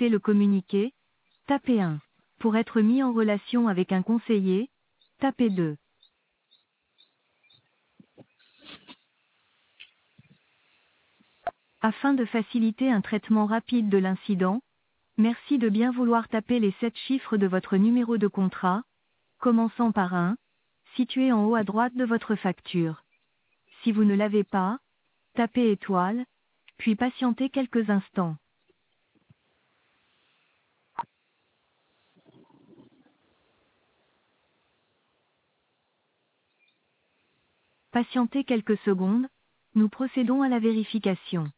souhaitez le communiquer, tapez 1. Pour être mis en relation avec un conseiller, tapez 2. Afin de faciliter un traitement rapide de l'incident, merci de bien vouloir taper les 7 chiffres de votre numéro de contrat, commençant par 1, situé en haut à droite de votre facture. Si vous ne l'avez pas, tapez étoile, puis patientez quelques instants. Patientez quelques secondes, nous procédons à la vérification.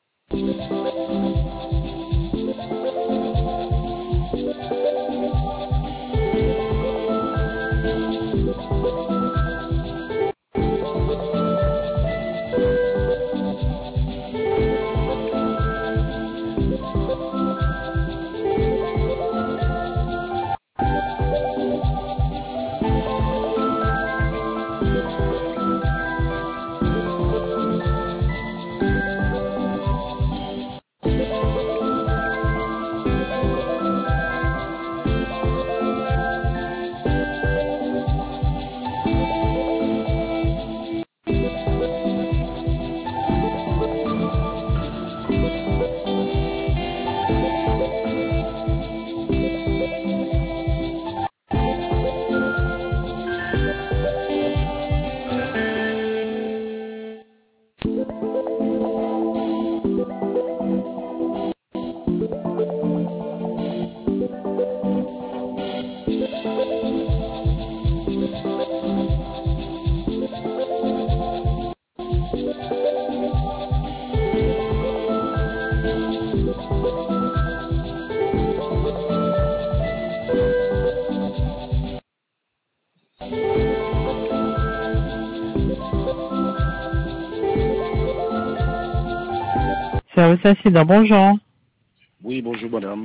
Service incident, bonjour. Oui, bonjour madame.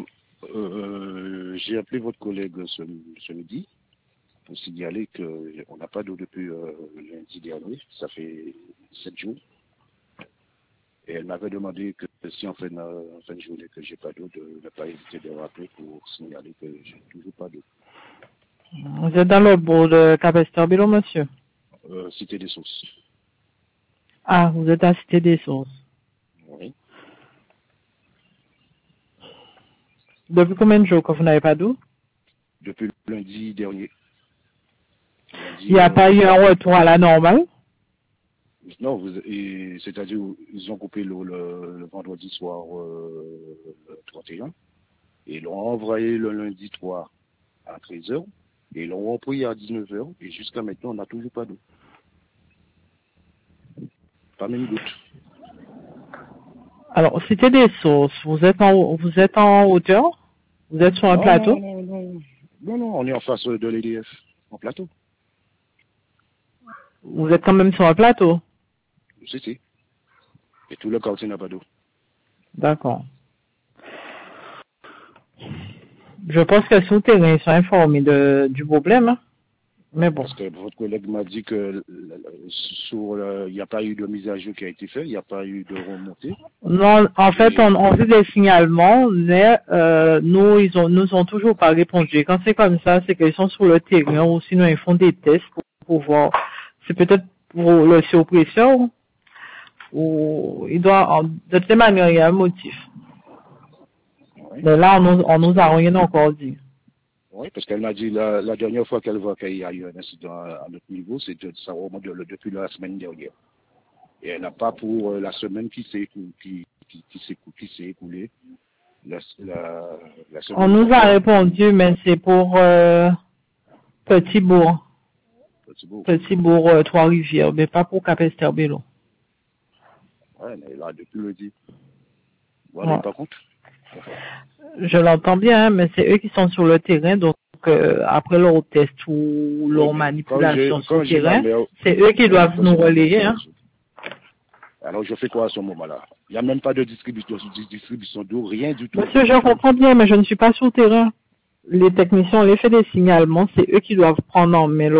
J'ai appelé votre collègue ce midi pour signaler qu'on n'a pas d'eau depuis lundi dernier, ça fait 7 jours. Et elle m'avait demandé que si en fin de journée que j'ai pas d'eau, de ne pas hésiter de rappeler pour signaler que j'ai toujours pas d'eau. Vous êtes dans le bourg de Capesterre-Bellon, monsieur? Cité des Sources. Ah, vous êtes à Cité des Sources. Oui. Depuis combien de jours que vous n'avez pas d'eau? Depuis lundi dernier. Il n'y a pas eu un retour à la normale? Non, c'est-à-dire ils ont coupé l'eau le vendredi soir 31 et ils l'ont envoyé le lundi 3 à 13h et ils l'ont repris à 19h et jusqu'à maintenant on n'a toujours pas d'eau. Pas même goutte. Alors, Cité des Sources, vous êtes en hauteur? Vous êtes sur un plateau? Non, on est en face de l'EDF, en plateau. Vous êtes quand même sur un plateau? Si. Et tout le quartier n'a pas d'eau. D'accord. Je pense que sur le terrain, ils sont informés du problème. Hein? Mais bon. Parce que votre collègue m'a dit que il n'y a pas eu de mise à jour qui a été faite, il n'y a pas eu de remontée. Non, en fait, on fait des signalements, mais nous ont toujours pas répondu. Quand c'est comme ça, c'est qu'ils sont sur le terrain ou sinon ils font des tests pour voir. C'est peut-être pour le surpresseur ou il doit, de toute manière, il y a un motif. Oui. Mais là, on nous a rien encore dit. Oui, parce qu'elle m'a dit la dernière fois qu'elle voit qu'il y a eu un incident à notre niveau, ça remonte depuis la semaine dernière. Et elle n'a pas pour la semaine qui s'est écoulée. La semaine On nous a répondu, mais c'est pour Petit-Bourg. Petit-Bourg, Trois-Rivières, mais pas pour Capesterre-Bellon. Ouais, mais là, depuis lundi. Vous n'en avez pas compte? Je l'entends bien, mais c'est eux qui sont sur le terrain, donc après leur test ou leur manipulation sur le terrain, c'est eux qui doivent nous relayer. Hein. Alors je fais quoi à ce moment-là? Il n'y a même pas de distribution d'eau, rien du tout. Monsieur, je comprends bien, mais je ne suis pas sur le terrain. Les techniciens, on les fait des signalements, c'est eux qui doivent prendre en main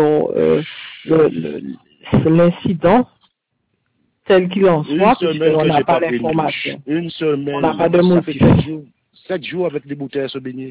l'incident tel qu'il en soit, puisqu'on n'a pas l'information. Une semaine. On n'a pas de motif. 7 jours avec des bouteilles à se baigner.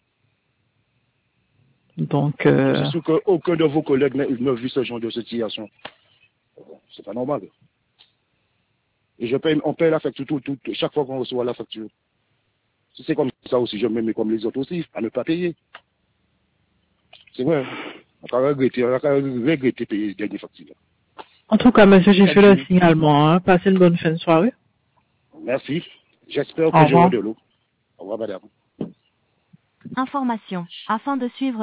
Donc, Je suis sûr qu'aucun de vos collègues n'a vu ce genre de situation. C'est pas normal. Et on paye la facture chaque fois qu'on reçoit la facture. Si c'est comme ça aussi, je me mets comme les autres aussi, à ne pas payer. C'est vrai. On va regretter de payer les dernières factures. en tout cas, monsieur, j'ai fait le signalement. Hein. Passez une bonne fin de soirée. Merci. J'espère Au que j'aurai revoir. de l'eau. Au revoir, madame. Information. Afin de suivre